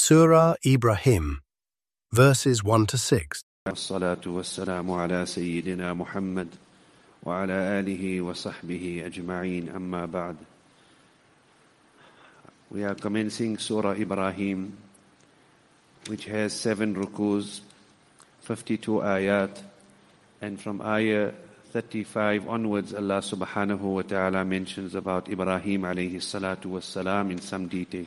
Surah Ibrahim, verses 1 to 6. الصلاة والسلام على سيدنا محمد وعلى آله وصحبه أجمعين أما بعد. We are commencing Surah Ibrahim, which has 7 rukus, 52 ayat, and from ayah 35 onwards Allah subhanahu wa ta'ala mentions about Ibrahim alayhi salatu wassalam in some detail.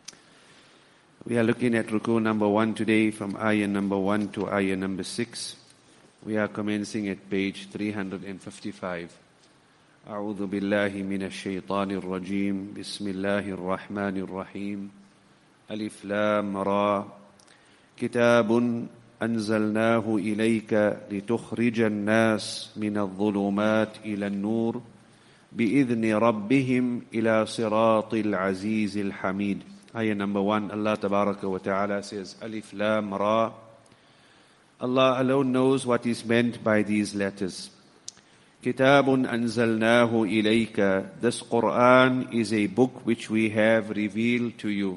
We are looking at ruku number 1 today, from ayah number 1 to ayah number 6. We are commencing at page 355. أعوذ بالله من الشيطان الرجيم بسم الله الرحمن الرحيم ألف لام را كتاب أنزلناه إليك لتخرج الناس من الظلمات إلى النور بإذن ربهم إلى صراط العزيز الحميد. Ayah number 1, Allah Tabaraka wa Ta'ala says, Alif Lam Ra. Allah alone knows what is meant by these letters. Kitabun anzalnahu ilayka. This Quran is a book which we have revealed to you.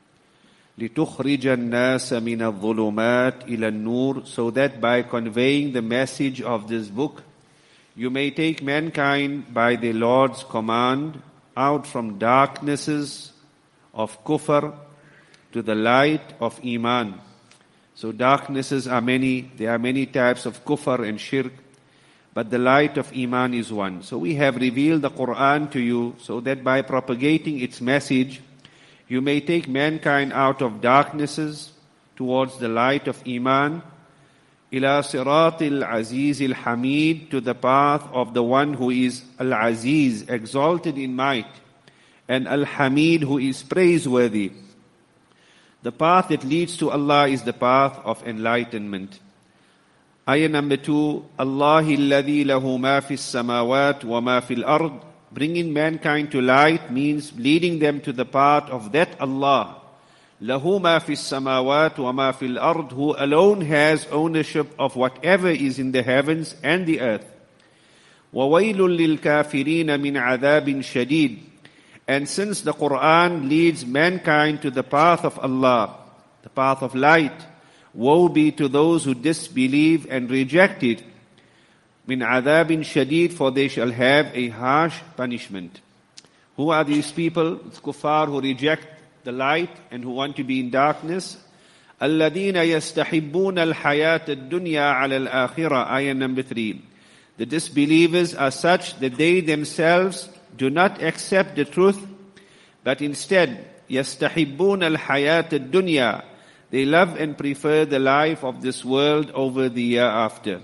لِتُخْرِجَ النَّاسَ مِنَ الظُّلُمَاتِ إِلَى النُّورِ. So that by conveying the message of this book, you may take mankind by the Lord's command out from darknesses of kufr to the light of iman. So darknesses are many. There are many types of kufr and shirk, but the light of iman is one. So we have revealed the Quran to you so that by propagating its message, you may take mankind out of darknesses towards the light of iman, ila siratil azizil hamid, to the path of the one who is al-aziz, exalted in might, and al-hamid, who is praiseworthy. The path that leads to Allah is the path of enlightenment. Ayah number 2, Allahi alladhi lahu ma fis samawat wa ma fil ard. Bringing mankind to light means leading them to the path of that Allah. Lahu ma fis samawat wa ma fil ard, who alone has ownership of whatever is in the heavens and the earth. Wa waylun lil kafirin min adhabin shadid. And since the Quran leads mankind to the path of Allah, the path of light, woe be to those who disbelieve and reject it. Min adhabin shadid, for they shall have a harsh punishment. Who are these people? It's kuffar who reject the light and who want to be in darkness. الَّذِينَ يَسْتَحِبُّونَ الْحَيَاةَ الدُّنْيَا عَلَى الْآخِرَةِ. Ayah number 3. The disbelievers are such that they themselves do not accept the truth, but instead, يَسْتَحِبُّونَ الْحَيَاةَ الدُّنْيَا. They love and prefer the life of this world over the year after.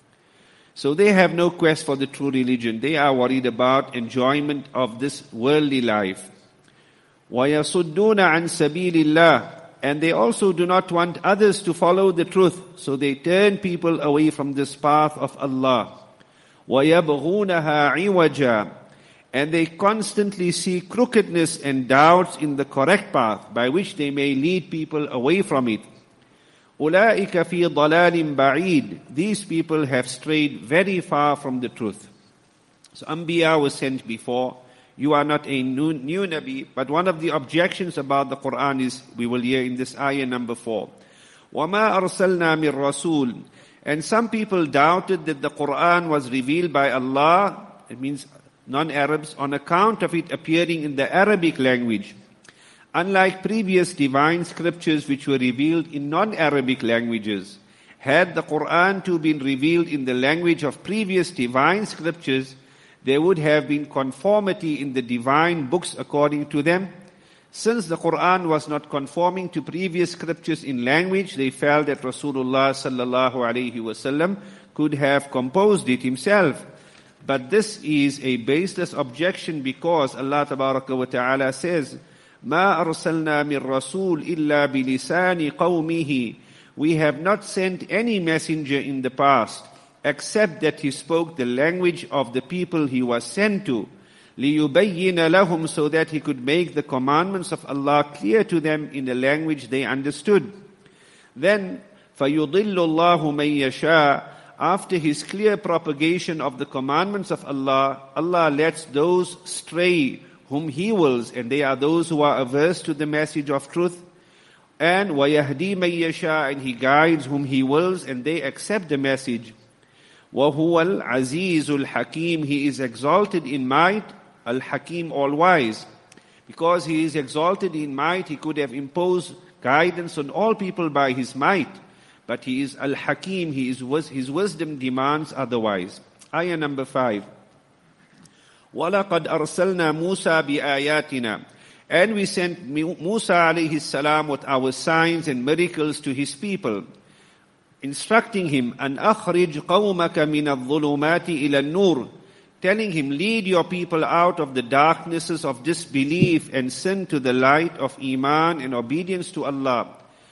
So they have no quest for the true religion. They are worried about enjoyment of this worldly life. وَيَصُدُّونَ عَنْ سَبِيلِ اللَّهِ. And they also do not want others to follow the truth. So they turn people away from this path of Allah. وَيَبْغُونَهَا عِوَجًا. And they constantly see crookedness and doubts in the correct path by which they may lead people away from it. أُولَٰئِكَ فِي ضَلَالٍ بَعِيدٍ. These people have strayed very far from the truth. So Anbiya was sent before. You are not a new Nabi, but one of the objections about the Quran is, we will hear in this ayah number 4. وَمَا أَرْسَلْنَا مِن رَسُولٍ. And some people doubted that the Quran was revealed by Allah. It means non-Arabs, on account of it appearing in the Arabic language. Unlike previous divine scriptures which were revealed in non-Arabic languages, had the Quran too been revealed in the language of previous divine scriptures, there would have been conformity in the divine books according to them. Since the Quran was not conforming to previous scriptures in language, they felt that Rasulullah sallallahu alaihi wasallam could have composed it himself. But this is a baseless objection, because Allah Tabaraka wa Ta'ala says, مَا أَرْسَلْنَا مِن رَسُولٍ إِلَّا بِلِسَانِ قَوْمِهِ. We have not sent any messenger in the past, except that he spoke the language of the people he was sent to. لِيُبَيِّنَ لَهُمْ. So that he could make the commandments of Allah clear to them in a language they understood. Then, فَيُضِلُّ اللَّهُ مَن يَشَاءُ. After his clear propagation of the commandments of Allah, Allah lets those stray whom He wills, and they are those who are averse to the message of truth. And وَيَهْدِي مَن يَشَاءُ, and He guides whom He wills, and they accept the message. وَهُوَ الْعَزِيزُ الْحَكِيمُ, He is exalted in might, Al-Hakim, all-wise. Because He is exalted in might, He could have imposed guidance on all people by His might. But He is Al-Hakim, His wisdom demands otherwise. Ayah number 5. وَلَقَدْ أَرْسَلْنَا مُوسَى بِآيَاتِنَا, and we sent Musa alayhi salam with our signs and miracles to his people, instructing him, أَنْ أَخْرِجْ قَوْمَكَ مِنَ الظُّلُمَاتِ إِلَى النُّورِ, telling him, lead your people out of the darknesses of disbelief and sin to the light of Iman and obedience to Allah.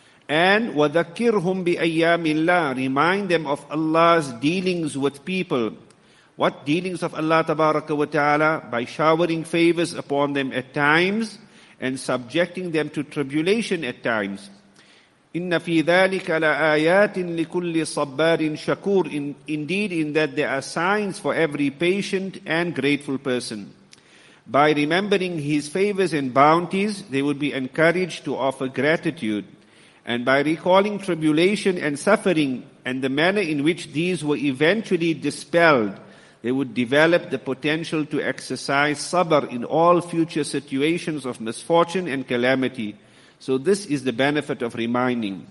And وَذَكِّرْهُمْ بِأَيَّامِ اللَّهِ, remind them of Allah's dealings with people. What dealings of Allah Tabaraka wa Ta'ala? By showering favors upon them at times and subjecting them to tribulation at times. إِنَّ فِي ذَلِكَ لَآيَاتٍ لِكُلِّ صَبَّارٍ شَكُورٍ, Indeed, in that there are signs for every patient and grateful person. By remembering His favors and bounties, they would be encouraged to offer gratitude. And by recalling tribulation and suffering and the manner in which these were eventually dispelled, they would develop the potential to exercise sabr in all future situations of misfortune and calamity. So this is the benefit of reminding.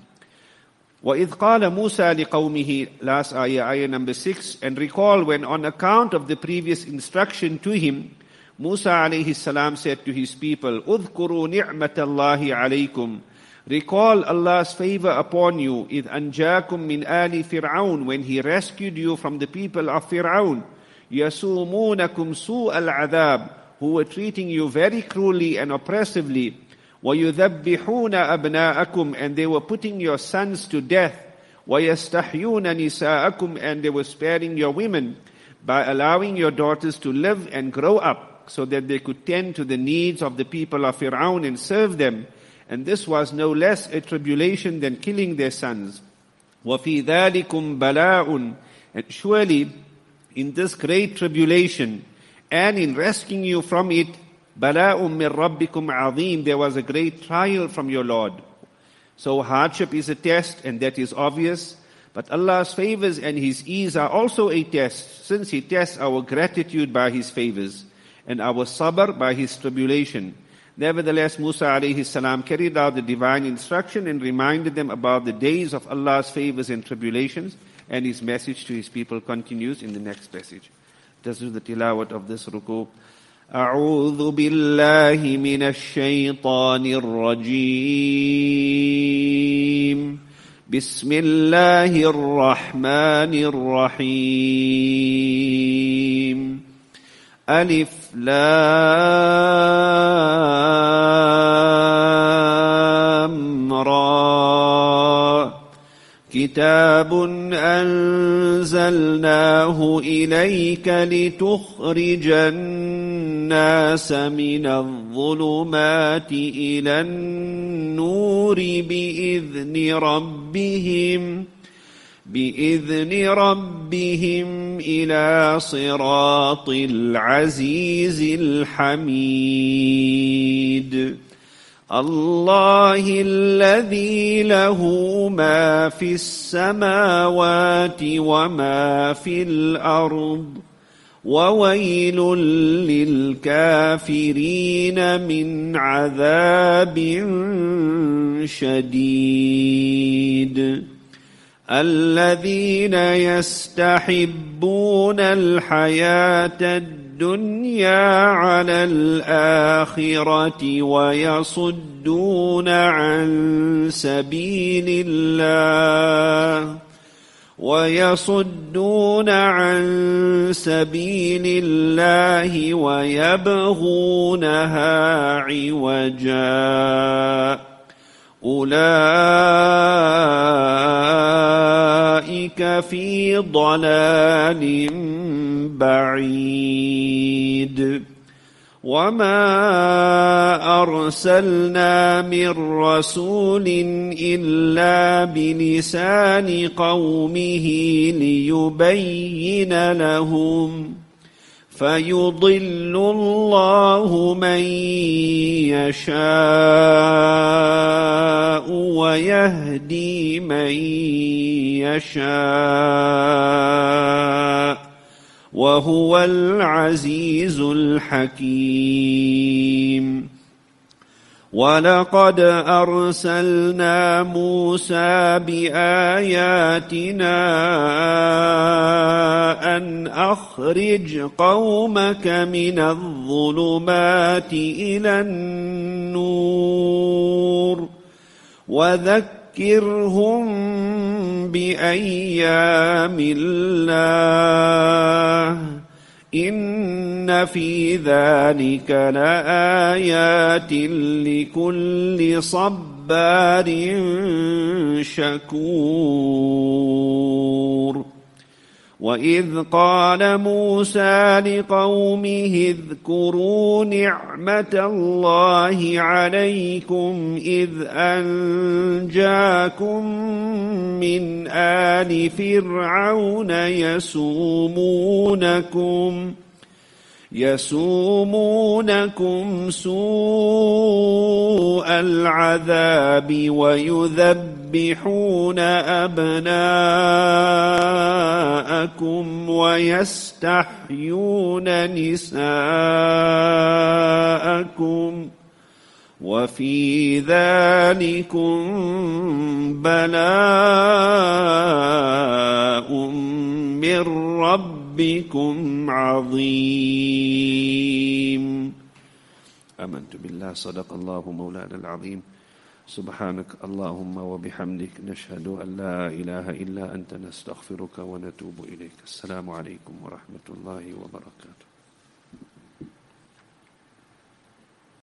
وَإِذْ قَالَ مُوسَى لِقَوْمِهِ, last ayah number 6, and recall when on account of the previous instruction to him, Musa alayhi salam said to his people, اذْكُرُوا نِعْمَةَ اللَّهِ عَلَيْكُمْ, recall Allah's favor upon you, إِذْ أَنْجَاكُمْ مِنْ آلِ فِرْعَوْنَ, when He rescued you from the people of Fir'aun, يَسُومُونَكُمْ سُوءَ الْعَذَابِ, who were treating you very cruelly and oppressively, وَيُذَبِّحُونَ أَبْنَاءَكُمْ, and they were putting your sons to death, وَيَسْتَحْيُونَ نِسَاءَكُمْ, and they were sparing your women, by allowing your daughters to live and grow up, so that they could tend to the needs of the people of Fir'aun and serve them. And this was no less a tribulation than killing their sons. وَفِي ذَلِكُمْ بَلَاءٌ, and surely in this great tribulation and in rescuing you from it, بَلَاءٌ مِّن رَبِّكُمْ عَظِيمٌ, there was a great trial from your Lord. So hardship is a test, and that is obvious. But Allah's favors and His ease are also a test, since He tests our gratitude by His favors and our sabr by His tribulation. Nevertheless, Musa alayhi salam carried out the divine instruction and reminded them about the days of Allah's favors and tribulations, and his message to his people continues in the next passage. Let's do the tilawat of this ruku. أعوذ بالله من الشيطان الرجيم بسم الله الرحمن الرحيم ألف لام را كتاب أنزلناه إليك لتخرج الناس من الظلمات إلى النور بإذن ربهم إلى صراط العزيز الحميد الله الذي له ما في السماوات وما في الأرض وويل للكافرين من عذاب شديد الذين يستحبون الحياة الدنيا على الآخرة ويصدون عن سبيل الله ويبغونها عوجا أولئك في ضلال بعيد وما أرسلنا من رسول إلا بلسان قومه ليبين لهم فيضل الله من يشاء ويهدي من يشاء وهو العزيز الحكيم. ولقد أرسلنا موسى بآياتنا أن أخرج قومك من الظلمات إلى النور وذكرهم بأيام الله إن في ذلك لآيات لكل صبار شكور. وإذ قال موسى لقومه اذكروا نعمة الله عليكم إذ أنجاكم من آل فرعون يسومونكم سوء العذاب ويذبحون أبناءكم ويستحيون نساءكم وفي ذلكم بلاء من ربكم عظيم. آمنت بالله صدق الله مولانا العظيم. سبحانك اللهم وبحمدك نشهد أن لا إله إلا أنت نستغفرك ونتوب إليك. السلام عليكم ورحمة الله وبركاته.